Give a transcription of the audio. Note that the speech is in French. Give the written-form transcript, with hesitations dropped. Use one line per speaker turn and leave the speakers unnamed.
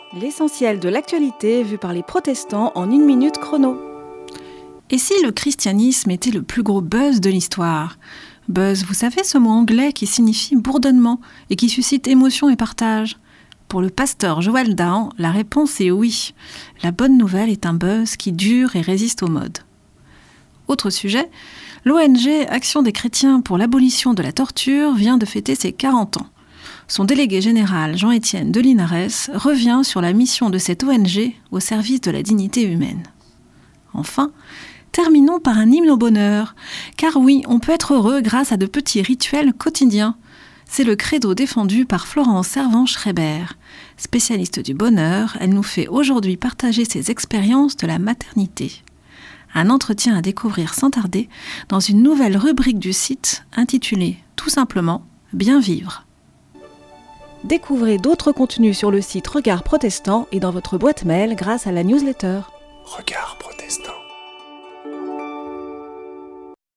L'essentiel de l'actualité vu par les protestants en 1 minute chrono.
Et si le christianisme était le plus gros buzz de l'histoire ? Buzz, vous savez, ce mot anglais qui signifie bourdonnement et qui suscite émotion et partage. Pour le pasteur Joël Dahan, la réponse est oui. La bonne nouvelle est un buzz qui dure et résiste aux modes. Autre sujet, l'ONG Action des chrétiens pour l'abolition de la torture vient de fêter ses 40 ans. Son délégué général, Jean-Étienne de Linares, revient sur la mission de cette ONG au service de la dignité humaine. Enfin, terminons par un hymne au bonheur, car oui, on peut être heureux grâce à de petits rituels quotidiens. C'est le credo défendu par Florence Servan-Schreiber. Spécialiste du bonheur, elle nous fait aujourd'hui partager ses expériences de la maternité. Un entretien à découvrir sans tarder dans une nouvelle rubrique du site intitulée tout simplement « Bien vivre ».
Découvrez d'autres contenus sur le site Regard Protestant et dans votre boîte mail grâce à la newsletter.
Regard Protestant.